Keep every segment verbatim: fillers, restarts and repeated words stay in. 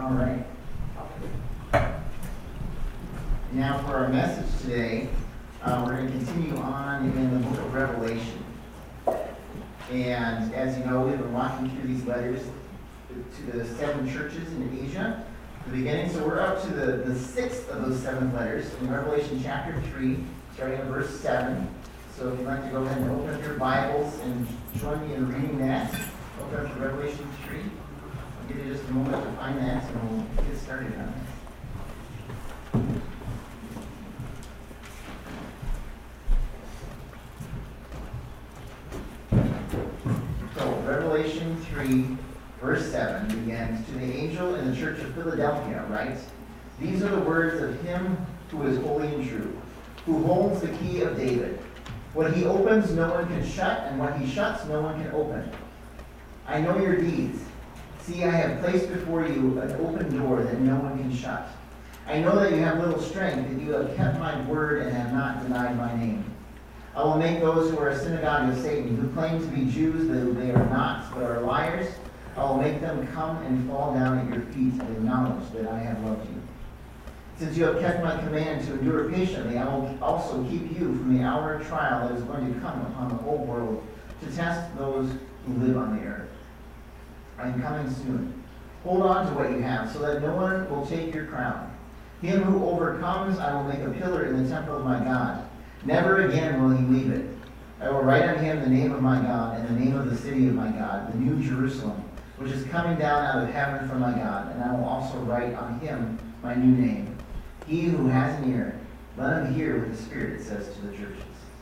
All right. Now for our message today, uh, we're going to continue on in the book of Revelation. And as you know, we've been walking through these letters to the seven churches in Asia, the beginning. So we're up to the, the sixth of those seven letters in Revelation chapter three, starting in verse seven. So if you'd like to go ahead and open up your Bibles and join me in reading that, open up to Revelation three. I'll give you just a moment to find that, and we'll get started on it. So, Revelation three, verse seven begins, "To the angel in the church of Philadelphia write, These are the words of him who is holy and true, who holds the key of David. What he opens, no one can shut, and what he shuts, no one can open. I know your deeds. See, I have placed before you an open door that no one can shut. I know that you have little strength, that you have kept my word and have not denied my name. I will make those who are a synagogue of Satan, who claim to be Jews, though they are not, but are liars, I will make them come and fall down at your feet and acknowledge that I have loved you. Since you have kept my command to endure patiently, I will also keep you from the hour of trial that is going to come upon the whole world to test those who live on the earth. I am coming soon. Hold on to what you have, so that no one will take your crown. Him who overcomes, I will make a pillar in the temple of my God. Never again will he leave it. I will write on him the name of my God and the name of the city of my God, the new Jerusalem, which is coming down out of heaven from my God. And I will also write on him my new name. He who has an ear, let him hear what the Spirit says to the churches."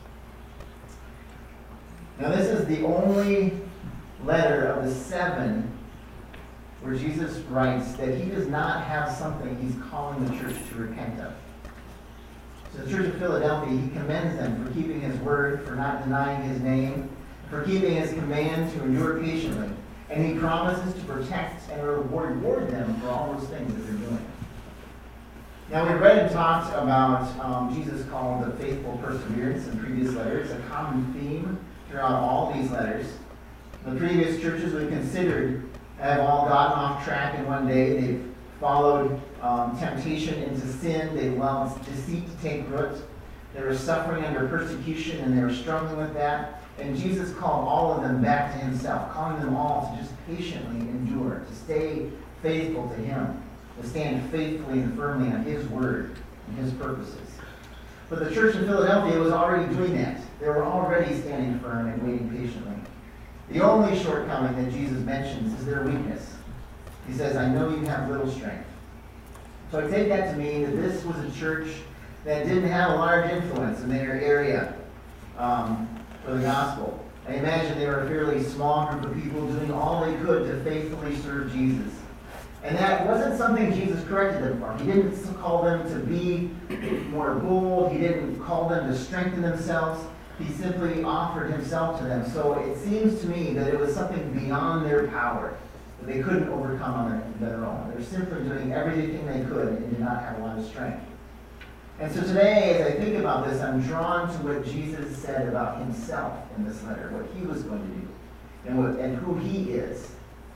Now this is the only letter of the seven where Jesus writes that he does not have something he's calling the church to repent of. So the church of Philadelphia, he commends them for keeping his word, for not denying his name, for keeping his command to endure patiently. And he promises to protect and reward, reward them for all those things that they're doing. Now, we read and talked about um, Jesus called the faithful perseverance in previous letters, a common theme throughout all these letters. The previous churches we considered have all gotten off track in one day. They've followed um, temptation into sin. They've allowed deceit to take root. They were suffering under persecution, and they were struggling with that. And Jesus called all of them back to himself, calling them all to just patiently endure, to stay faithful to him, to stand faithfully and firmly on his word and his purposes. But the church in Philadelphia was already doing that. They were already standing firm and waiting patiently. The only shortcoming that Jesus mentions is their weakness. He says, I know you have little strength. So I take that to mean that this was a church that didn't have a large influence in their area um, for the gospel. I imagine they were a fairly small group of people doing all they could to faithfully serve Jesus. And that wasn't something Jesus corrected them for. He didn't call them to be more bold. He didn't call them to strengthen themselves. He simply offered himself to them. So it seems to me that it was something beyond their power that they couldn't overcome on their own. They were simply doing everything they could and did not have a lot of strength. And so today, as I think about this, I'm drawn to what Jesus said about himself in this letter, what he was going to do, and, what, and who he is.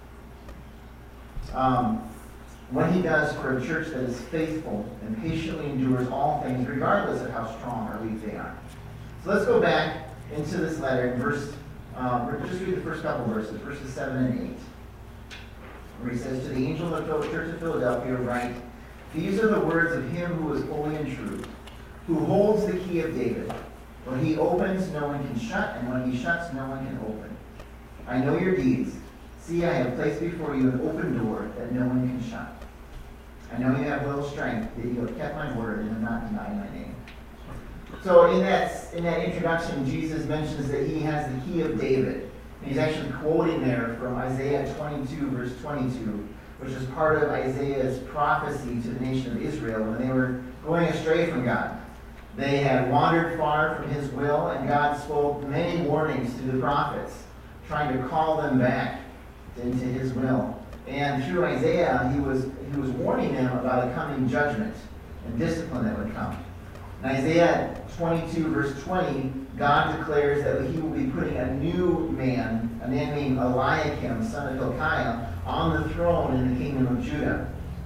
Um, what he does for a church that is faithful and patiently endures all things, regardless of how strong or weak they are. So let's go back into this letter in verse, uh, just read the first couple verses, verses seven and eight, where he says, "To the angel of the church of Philadelphia write, These are the words of him who is holy and true, who holds the key of David. What he opens, no one can shut, and what he shuts, no one can open. I know your deeds. See, I have placed before you an open door that no one can shut. I know you have little strength, that you have kept my word and have not denied my name." So in that, in that introduction, Jesus mentions that he has the key of David. And he's actually quoting there from Isaiah twenty-two, verse twenty-two, which is part of Isaiah's prophecy to the nation of Israel when they were going astray from God. They had wandered far from his will, and God spoke many warnings to the prophets, trying to call them back into his will. And through Isaiah, he was he was warning them about a coming judgment and discipline that would come. In Isaiah twenty-two, verse twenty, God declares that he will be putting a new man, a man named Eliakim, son of Hilkiah, on the throne in the kingdom of Judah.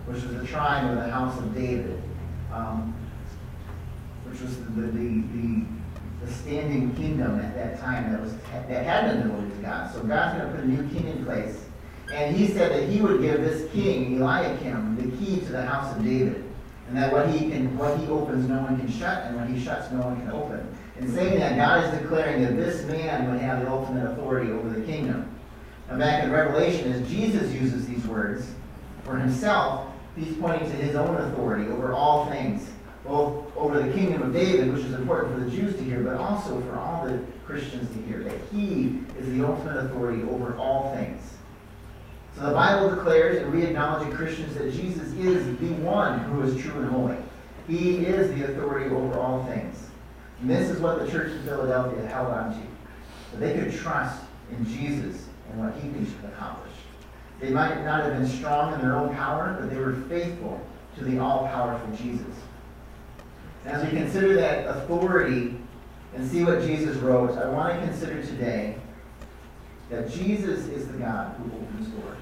which was the tribe of the house of David, um, which was the, the, the, the standing kingdom at that time that was that had been devoted to God. So God's going to put a new king in place. And he said that he would give this king, Eliakim, the key to the house of David. And that what he can, what he opens, no one can shut, and what he shuts, no one can open. In saying that, God is declaring that this man would have the ultimate authority over the kingdom. Now back in Revelation, as Jesus uses these words for himself, he's pointing to his own authority over all things, both over the kingdom of David, which is important for the Jews to hear, but also for all the Christians to hear, that he is the ultimate authority over all things. So the Bible declares, and we acknowledge as Christians, that Jesus is the one who is true and holy. He is the authority over all things. And this is what the church in Philadelphia held on to. That they could trust in Jesus and what he could accomplish. They might not have been strong in their own power, but they were faithful to the all-powerful Jesus. And as we consider that authority and see what Jesus wrote, I want to consider today that Jesus is the God who opens doors.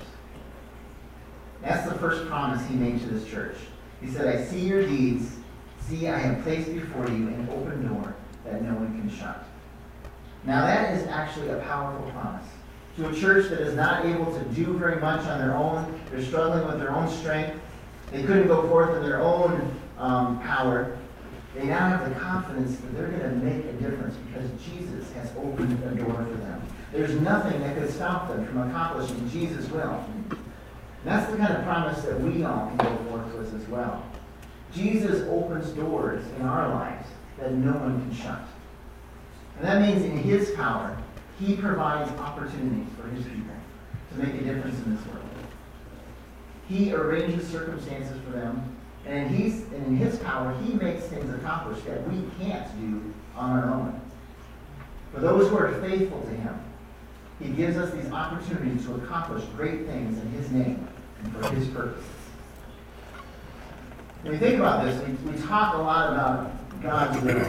That's the first promise he made to this church. He said, I see your deeds. See, I have placed before you an open door that no one can shut. Now that is actually a powerful promise. To a church that is not able to do very much on their own, they're struggling with their own strength, they couldn't go forth in their own um, power, they now have the confidence that they're going to make a difference because Jesus has opened a door for them. There's nothing that could stop them from accomplishing Jesus' will. And that's the kind of promise that we all can go forth with as well. Jesus opens doors in our lives that no one can shut. And that means in his power, he provides opportunities for his people to make a difference in this world. He arranges circumstances for them, and, he's, and in his power, he makes things accomplished that we can't do on our own. For those who are faithful to him, he gives us these opportunities to accomplish great things in his name and for his purposes. When we think about this, we, we talk a lot about God's will.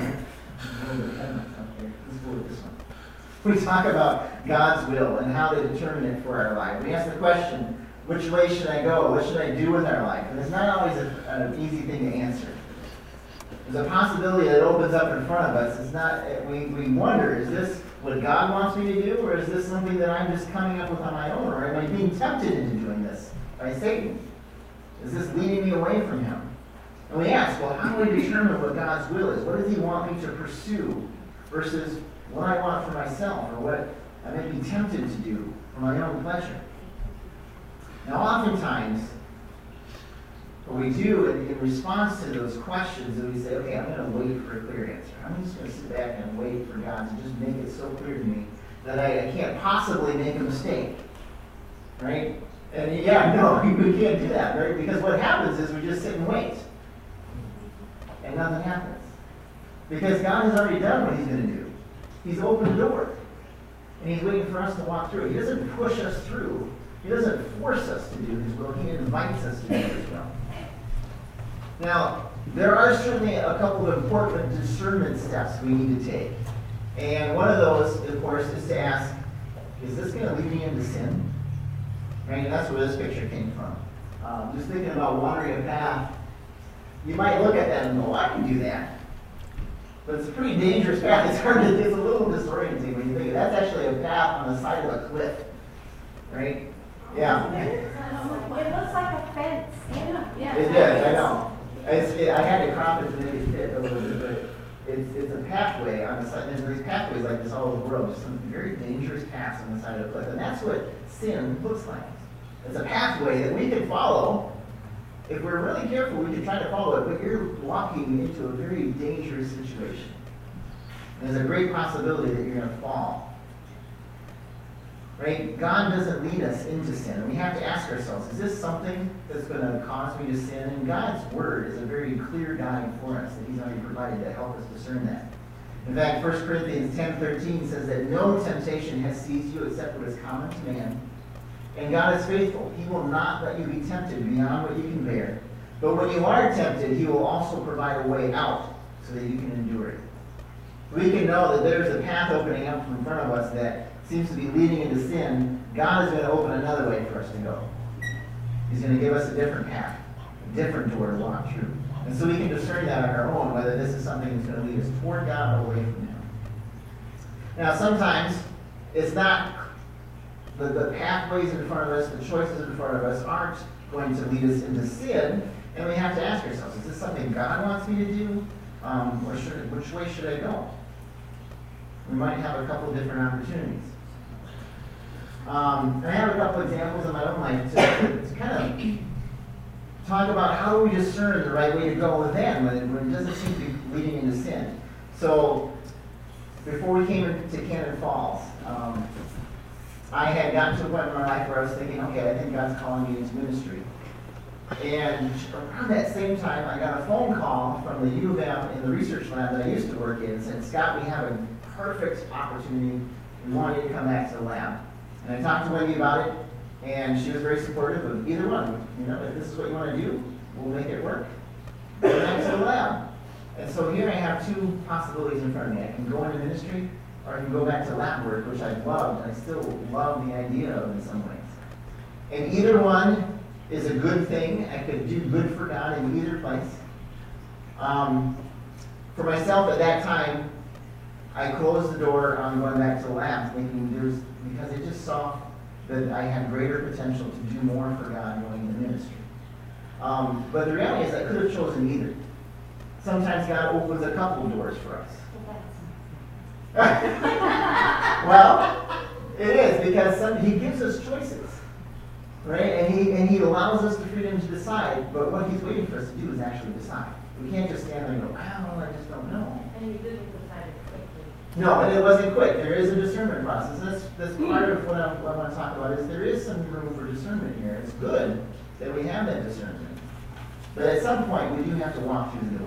We talk about God's will and how to determine it for our life. We ask the question, which way should I go? What should I do with our life? And it's not always a, an easy thing to answer. There's a possibility that opens up in front of us. It's not. We, we wonder, is this what God wants me to do, or is this something that I'm just coming up with on my own? Or am I being tempted into doing this by Satan? Is this leading me away from him? And we ask, well, how do we determine what God's will is? What does he want me to pursue versus what I want for myself or what I may be tempted to do for my own pleasure? Now, oftentimes, what we do in, in response to those questions is we say, okay, I'm going to wait for a clear answer. I'm just going to sit back and wait for God to just make it so clear to me that I, I can't possibly make a mistake. Right? And yeah, no, we can't do that, right? Because what happens is we just sit and wait. And nothing happens. Because God has already done what he's going to do. He's opened the door. And he's waiting for us to walk through. He doesn't push us through. He doesn't force us to do his will. He invites us to do his will. Now, there are certainly a couple of important discernment steps we need to take. And one of those, of course, is to ask, is this going to lead me into sin? Right? And that's where this picture came from. Um, just thinking about wandering a path, you might look at that and go, I can do that. But it's a pretty dangerous path. It's hard to, it's a little disorienting when you think of it. That's actually a path on the side of a cliff. Right? Yeah. It looks like a fence. Yeah. Yeah. It does, I know. It's, it, I had to crop it to make it fit a little bit, but it's, it's a pathway on the side. There's these pathways like this all over the world. Just some very dangerous paths on the side of a cliff. And that's what sin looks like. It's a pathway that we can follow. If we're really careful, we can try to follow it, but you're walking into a very dangerous situation. There's a great possibility that you're going to fall. Right? God doesn't lead us into sin. And we have to ask ourselves, is this something that's going to cause me to sin? And God's word is a very clear guide for us that he's already provided to help us discern that. In fact, First Corinthians ten thirteen says that no temptation has seized you except what is common to man. And God is faithful. He will not let you be tempted beyond what you can bear. But when you are tempted, he will also provide a way out so that you can endure it. We can know that there's a path opening up in front of us that seems to be leading into sin. God is going to open another way for us to go. He's going to give us a different path. a different door to walk through. And so we can discern that on our own, whether this is something that's going to lead us toward God or away from Him. Now, sometimes it's not the, the pathways in front of us, the choices in front of us aren't going to lead us into sin, and we have to ask ourselves, is this something God wants me to do, um, or should, which way should I go? We might have a couple of different opportunities. Um, and I have a couple examples in my own life to, to, to kind of talk about how do we discern the right way to go then when it, when it doesn't seem to be leading into sin. So, before we came into Cannon Falls, um, I had gotten to a point in my life where I was thinking, okay, I think God's calling me into ministry. And around that same time, I got a phone call from the U of M in the research lab that I used to work in and said, Scott, we have a perfect opportunity. We want you to come back to the lab. And I talked to Wendy about it, and she was very supportive of either one. You know, if this is what you want to do, we'll make it work. Go back to the lab. And so here I have two possibilities in front of me. I can go into ministry, or I can go back to lab work, which I loved. I still love the idea of in some ways. And either one is a good thing. I could do good for God in either place. Um, for myself at that time, I closed the door on going back to the lab, thinking there's, because I just saw that I had greater potential to do more for God going into ministry. Um, but the reality is I could have chosen either. Sometimes God opens a couple doors for us. Well, it is because some, He gives us choices, right? And He and He allows us the freedom to decide. But what He's waiting for us to do is actually decide. We can't just stand there and go, "Well, I just don't know." And you didn't decide it quickly. No, and it wasn't quick. There is a discernment process. That's that's part of what I, what I want to talk about. Is there is some room for discernment here. It's good that we have that discernment, but at some point we do have to walk through the door.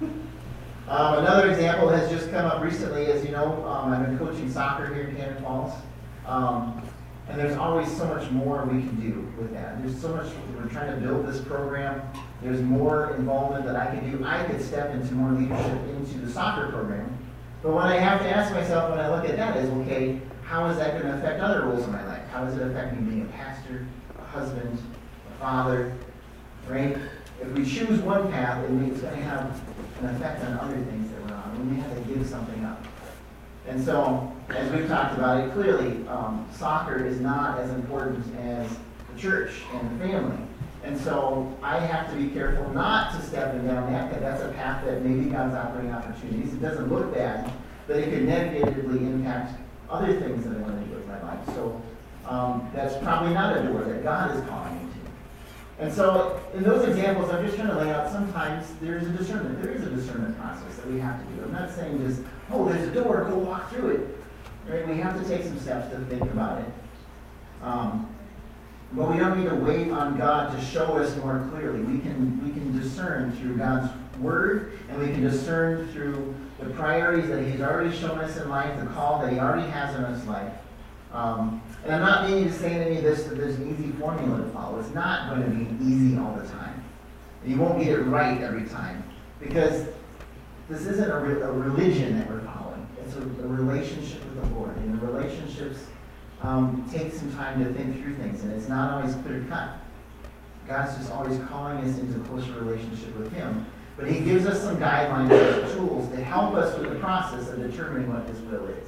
Um, another example has just come up recently. As you know, um, I've been coaching soccer here in Cannon Falls. Um, and there's always so much more we can do with that. There's so much, we're trying to build this program. There's more involvement that I can do. I could step into more leadership into the soccer program. But what I have to ask myself when I look at that is, okay, how is that going to affect other roles in my life? How does it affect me being a pastor, a husband, a father, right? If we choose one path, it means it's going to have an effect on other things that we're on. We may have to give something up. And so, as we've talked about it, clearly, um, soccer is not as important as the church and the family. And so, I have to be careful not to step in down that, because that's a path that maybe God's offering opportunities. It doesn't look bad, but it could negatively impact other things that I want to do with my life. So, um, that's probably not a door that God is calling me to. And so, in those examples, I'm just trying to lay out sometimes there's a discernment. There is a discernment process that we have to do. I'm not saying just, oh, there's a door, go walk through it. Right? We have to take some steps to think about it. Um, but we don't need to wait on God to show us more clearly. We can, we can discern through God's Word, and we can discern through the priorities that He's already shown us in life, the call that He already has in His life. Um, and I'm not meaning to say in any of this that there's an easy formula to follow. It's not going to be easy all the time. You won't get it right every time. Because this isn't a, re- a religion that we're following. It's a, a relationship with the Lord. And the relationships um, take some time to think through things. And it's not always clear cut. God's just always calling us into a closer relationship with Him. But He gives us some guidelines and tools to help us with the process of determining what His will is.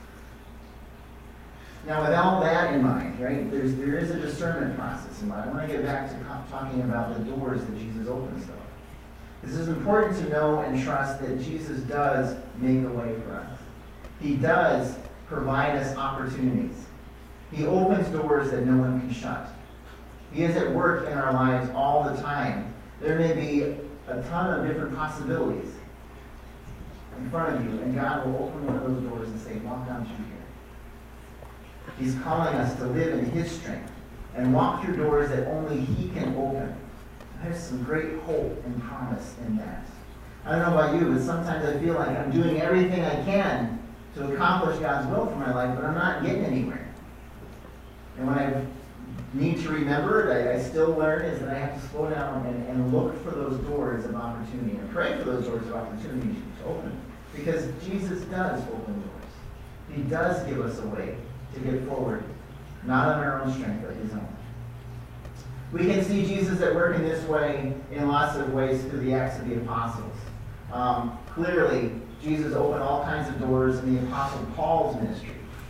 Now, with all that in mind, right, there's, there is a discernment process in mind. I want to get back to talking about the doors that Jesus opens, though. This is important to know and trust that Jesus does make a way for us. He does provide us opportunities. He opens doors that no one can shut. He is at work in our lives all the time. There may be a ton of different possibilities in front of you, and God will open one of those doors and say, walk down through here. He's calling us to live in His strength and walk through doors that only He can open. There's some great hope and promise in that. I don't know about you, but sometimes I feel like I'm doing everything I can to accomplish God's will for my life, but I'm not getting anywhere. And when I need to remember it, I, I still learn is that I have to slow down and, and look for those doors of opportunity and pray for those doors of opportunity to open. Because Jesus does open doors. He does give us a way to get forward, not on our own strength, but His own. We can see Jesus at work in this way in lots of ways through the Acts of the Apostles. Um, clearly, Jesus opened all kinds of doors in the Apostle Paul's ministry.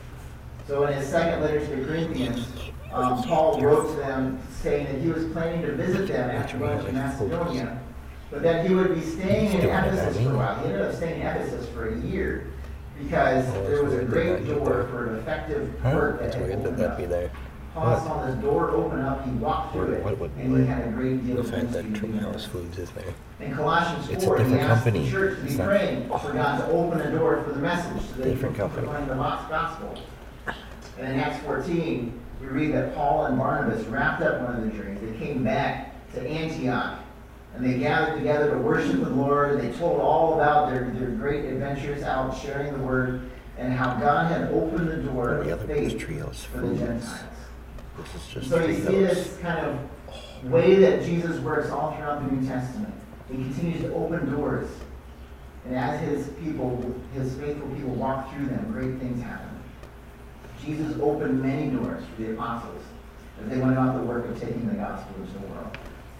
So in his second letter to the Corinthians, um, Paul wrote to them saying that he was planning to visit them after going to Macedonia, but that he would be staying in Ephesus for a while. He ended up staying in Ephesus for a year because there was a great door for an effective work that had opened up. Paul saw this door open up, he walked through it, and he had a great deal of The fact that ministry to do. Treehouse Foods is there. In Colossians It's a four, he different asked company. the church to be It's not- praying for God to open a door for the message so they Different could company. proclaim the gospel. And in Acts fourteen, we read that Paul and Barnabas wrapped up one of the journeys. They came back to Antioch, and they gathered together to worship the Lord, and they told all about their, their great adventures out sharing the word, and how God had opened the door And the of other one is faith Trios for the Foods. Gentiles. This is just So you see Trios. this kind of way that Jesus works all throughout the New Testament. He continues to open doors. And as his people, his faithful people walk through them, great things happen. Jesus opened many doors for the apostles as they went about the work of taking the gospel into the world.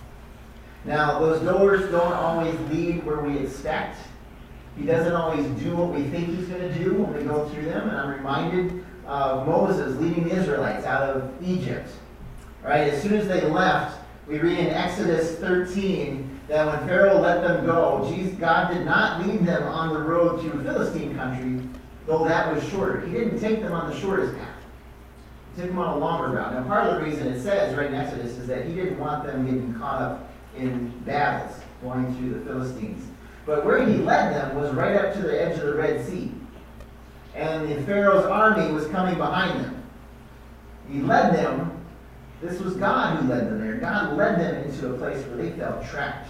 Now, those doors don't always lead where we expect. He doesn't always do what we think he's going to do when we go through them. And I'm reminded of Moses leading the Israelites out of Egypt. All right, as soon as they left, we read in Exodus thirteen that when Pharaoh let them go, Jesus, God did not lead them on the road to Philistine country, though that was shorter. He didn't take them on the shortest path. He took them on a longer route. Now, part of the reason it says right in Exodus is that he didn't want them getting caught up in battles going through the Philistines. But where he led them was right up to the edge of the Red Sea. And the Pharaoh's army was coming behind them. He led them. This was God who led them there. God led them into a place where they felt trapped.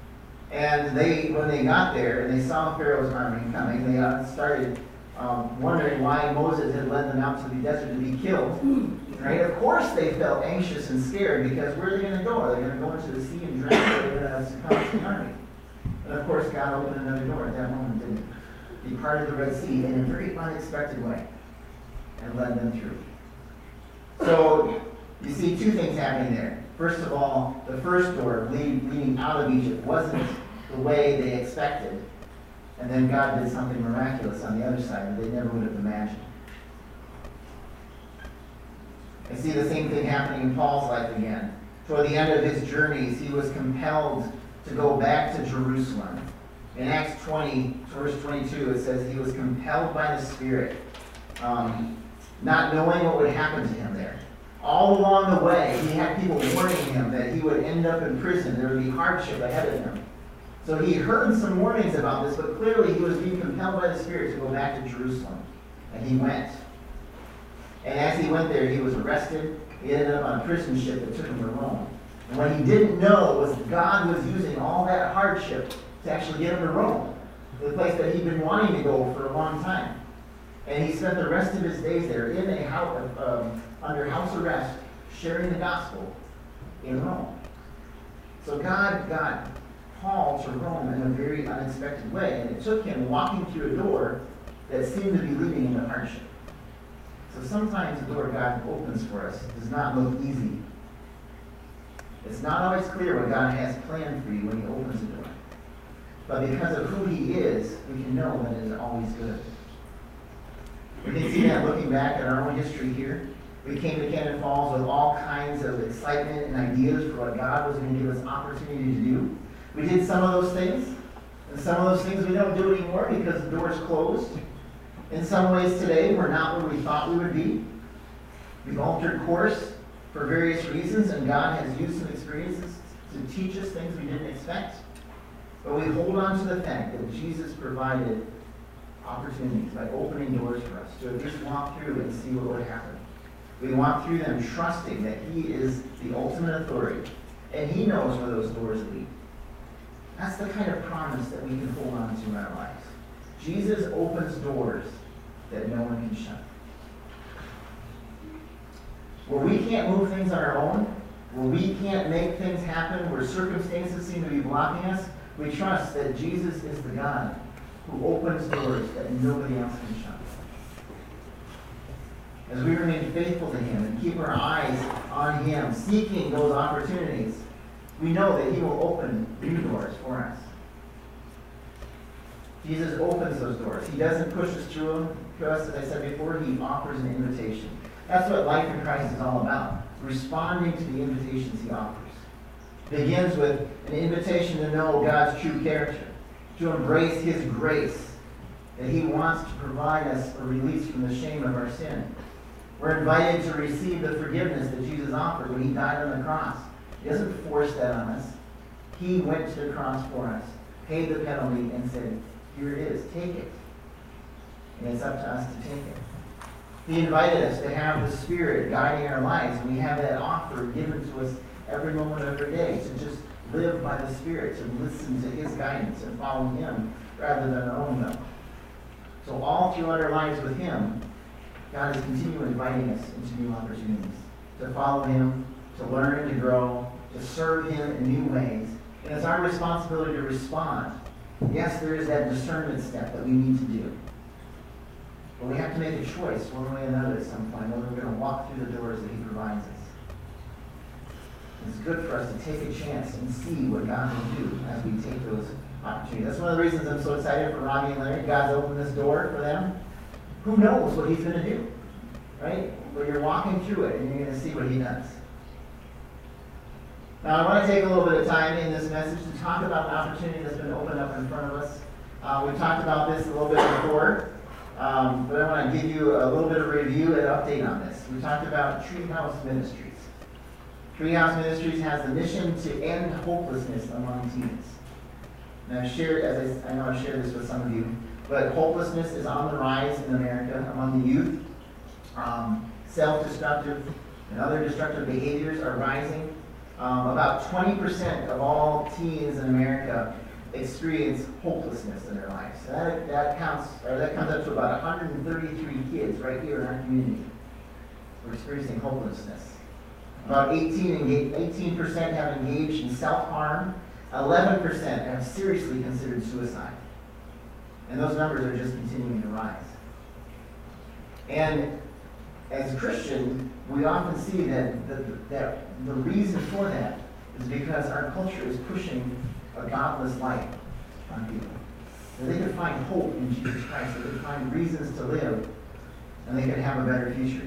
And they, when they got there and they saw Pharaoh's army coming, they uh, started um, wondering why Moses had led them out to the desert to be killed. Right? Of course they felt anxious and scared because where are they going to go? Are they going to go into the sea and drown, or are they going to succumb to the army? And of course God opened another door at that moment, didn't he? He parted the Red Sea in a very unexpected way and led them through. So you see two things happening there. First of all, the first door lead, leading out of Egypt wasn't the way they expected. And then God did something miraculous on the other side that they never would have imagined. I see the same thing happening in Paul's life again. Toward the end of his journeys, he was compelled to go back to Jerusalem. In Acts twenty, verse twenty-two, it says he was compelled by the Spirit, um, not knowing what would happen to him there. All along the way, he had people warning him that he would end up in prison. There would be hardship ahead of him. So he heard some warnings about this, but clearly he was being compelled by the Spirit to go back to Jerusalem. And he went. And as he went there, he was arrested. He ended up on a prison ship that took him to Rome. And what he didn't know was God was using all that hardship to actually get him to Rome, the place that he'd been wanting to go for a long time. And he spent the rest of his days there in a house, um, under house arrest, sharing the gospel in Rome. So God got Paul to Rome in a very unexpected way, and it took him walking through a door that seemed to be leading him to hardship. So sometimes the door God opens for us does not look easy. It's not always clear what God has planned for you when he opens the door. But because of who he is, we can know that it is always good. We can see that looking back at our own history here. We came to Cannon Falls with all kinds of excitement and ideas for what God was going to give us opportunity to do. We did some of those things, and some of those things we don't do anymore because the door's closed. In some ways today, we're not where we thought we would be. We've altered course for various reasons, and God has used some experiences to teach us things we didn't expect. But we hold on to the fact that Jesus provided opportunities by opening doors for us to at least walk through and see what would happen. We walk through them trusting that he is the ultimate authority, and he knows where those doors lead. That's the kind of promise that we can hold on to in our lives. Jesus opens doors that no one can shut. Where we can't move things on our own, where we can't make things happen, where circumstances seem to be blocking us, we trust that Jesus is the God who opens doors that nobody else can shut. as we remain faithful to Him and keep our eyes on Him, seeking those opportunities, we know that He will open new doors for us. Jesus opens those doors. He doesn't push us through them to us, as I said before. He offers an invitation. That's what life in Christ is all about, responding to the invitations He offers. It begins with an invitation to know God's true character, to embrace His grace, that He wants to provide us a release from the shame of our sin. We're invited to receive the forgiveness that Jesus offered when He died on the cross. He doesn't force that on us. He went to the cross for us, paid the penalty, and said, here it is, take it. And it's up to us to take it. He invited us to have the Spirit guiding our lives, and we have that offer given to us every moment of every day, to just live by the Spirit, to listen to His guidance and follow Him rather than our own will. So all throughout our lives with Him, God is continually inviting us into new opportunities, to follow Him, to learn, to grow, to serve Him in new ways. And it's our responsibility to respond. Yes, there is that discernment step that we need to do. But we have to make a choice one way or another at some point, whether we're going to walk through the doors that He provides us. It's good for us to take a chance and see what God will do as we take those opportunities. That's one of the reasons I'm so excited for Ronnie and Larry. God's opened this door for them. Who knows what He's going to do, right? But you're walking through it, and you're going to see what He does. Now, I want to take a little bit of time in this message to talk about an opportunity that's been opened up in front of us. Uh, we talked about this a little bit before, um, but I want to give you a little bit of review and update on this. We talked about Treehouse Ministries. Treehouse Ministries has the mission to end hopelessness among teens. And I've shared, as I, I know I've shared this with some of you, but hopelessness is on the rise in America among the youth. Um, self-destructive and other destructive behaviors are rising. Um, about twenty percent of all teens in America experience hopelessness in their lives. So that, that counts, or that comes up to about one hundred thirty-three kids right here in our community who are experiencing hopelessness. About eighteen percent have engaged in self-harm. eleven percent have seriously considered suicide. And those numbers are just continuing to rise. And as a Christian, we often see that the, that the reason for that is because our culture is pushing a godless life on people. That they could find hope in Jesus Christ, that they could find reasons to live, and they could have a better future.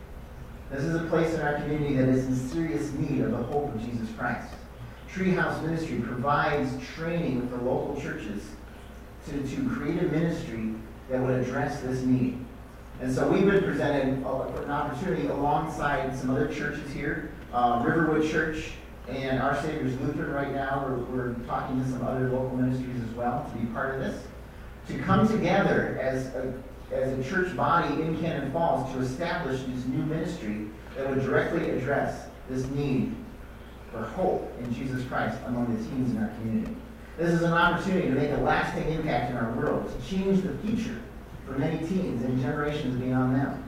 This is a place in our community that is in serious need of the hope of Jesus Christ. Treehouse Ministry provides training for local churches to, to create a ministry that would address this need. And so we've been presented an opportunity alongside some other churches here, uh, Riverwood Church and Our Savior's Lutheran right now. We're, we're talking to some other local ministries as well to be part of this, to come together as a, as a church body in Cannon Falls to establish this new ministry that would directly address this need for hope in Jesus Christ among the teens in our community. This is an opportunity to make a lasting impact in our world, to change the future for many teens and generations beyond them.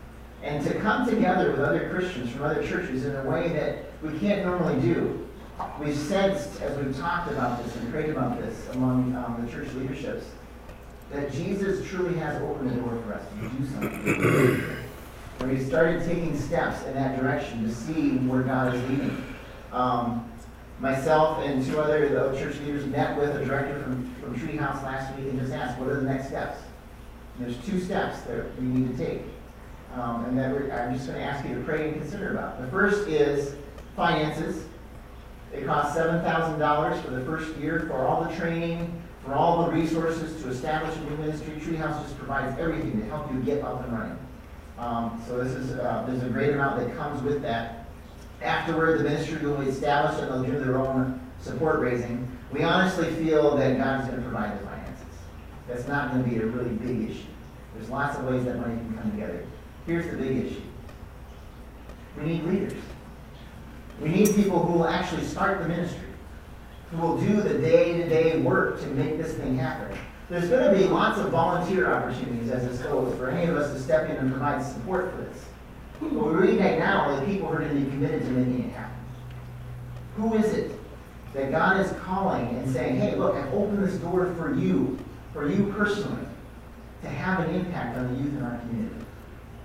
And to come together with other Christians from other churches in a way that we can't normally do. We've sensed, as we've talked about this and prayed about this among um, the church leaderships, that Jesus truly has opened the door for us to do something. And we started taking steps in that direction to see where God is leading. Um, myself and two other uh, church leaders met with a director from, from Treehouse last week and just asked, what are the next steps? And there's two steps that we need to take. Um, and that we're, I'm just going to ask you to pray and consider about. The first is finances. It costs seven thousand dollars for the first year for all the training, for all the resources to establish a new ministry. Treehouse just provides everything to help you get up and running. Um, so this is uh, there's a great amount that comes with that. Afterward, the ministry will be established and they'll do their own support raising. We honestly feel that God is going to provide the finances. That's not going to be a really big issue. There's lots of ways that money can come together. Here's the big issue. We need leaders. We need people who will actually start the ministry, who will do the day-to-day work to make this thing happen. There's going to be lots of volunteer opportunities as this goes for any of us to step in and provide support for this. But we read right now are the people who are going to be committed to making it happen. Who is it that God is calling and saying, hey, look, I've opened this door for you, for you personally, to have an impact on the youth in our community?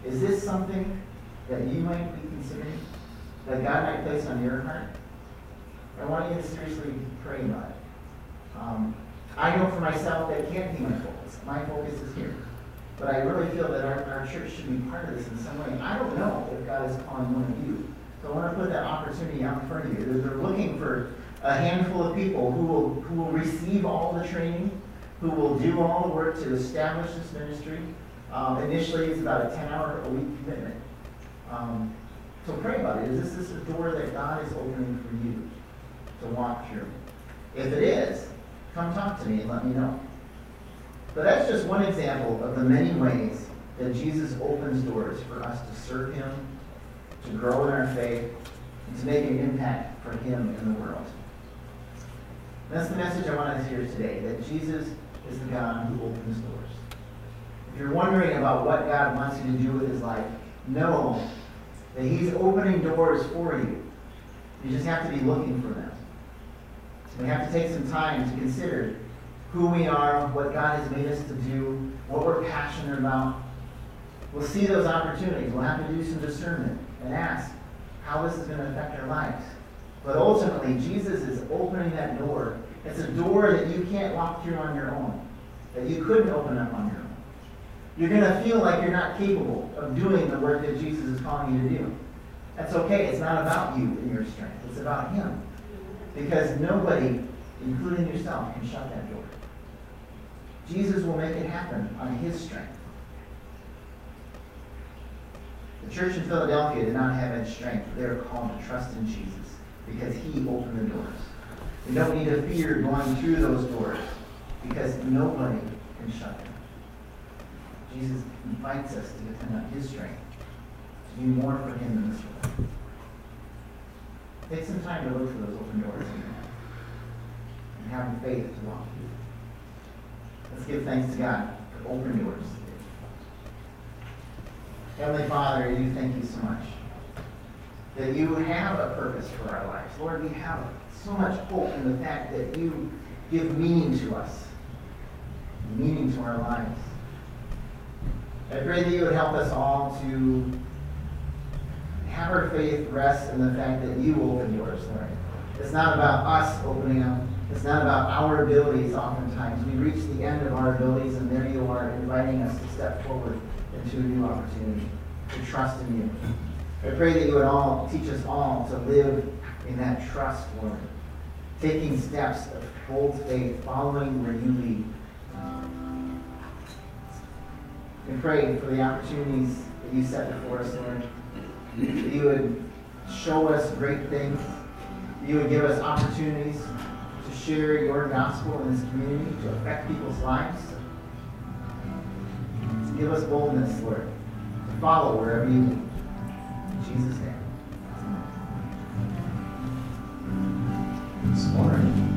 Is this something that you might be considering, that God might place on your heart? I want you to seriously pray about it. Um, I know for myself that can't be my focus. My focus is here. But I really feel that our, our church should be part of this in some way. I don't know if God is calling one of you. So I want to put that opportunity out in front of you. They're looking for a handful of people who will, who will receive all the training, who will do all the work to establish this ministry. Um, initially, it's about a ten-hour a week commitment. Um, so pray about it. Is this, this a door that God is opening for you to walk through? If it is, come talk to me and let me know. But that's just one example of the many ways that Jesus opens doors for us to serve him, to grow in our faith, and to make an impact for him in the world. That's the message I want us to hear today, that Jesus is the God who opens doors. If you're wondering about what God wants you to do with his life, know that he's opening doors for you. You just have to be looking for them. We have to take some time to consider who we are, what God has made us to do, what we're passionate about. We'll see those opportunities. We'll have to do some discernment and ask how this is going to affect our lives. But ultimately, Jesus is opening that door. It's a door that you can't walk through on your own, that you couldn't open up on your own. You're going to feel like you're not capable of doing the work that Jesus is calling you to do. That's okay. It's not about you and your strength. It's about him. Because nobody, including yourself, can shut that door. Jesus will make it happen on his strength. The church in Philadelphia did not have that strength. They were called to trust in Jesus because he opened the doors. We don't need to fear going through those doors because nobody can shut them. Jesus invites us to depend on his strength, to do more for him in this world. Take some time to look for those open doors and have the faith to walk through. Let's give thanks to God for open doors. Heavenly Father, you thank you so much that you have a purpose for our lives. Lord, we have so much hope in the fact that you give meaning to us, meaning to our lives. I pray that you would help us all to have our faith rest in the fact that you open doors, Lord. It's not about us opening them. It's not about our abilities oftentimes. We reach the end of our abilities, and there you are inviting us to step forward into a new opportunity, to trust in you. I pray that you would all teach us all to live in that trust, Lord, taking steps of bold faith, following where you lead. We pray for the opportunities that you set before us, Lord, that you would show us great things, that you would give us opportunities to share your gospel in this community, to affect people's lives. Give us boldness, Lord, to follow wherever you lead. In Jesus' name. This morning.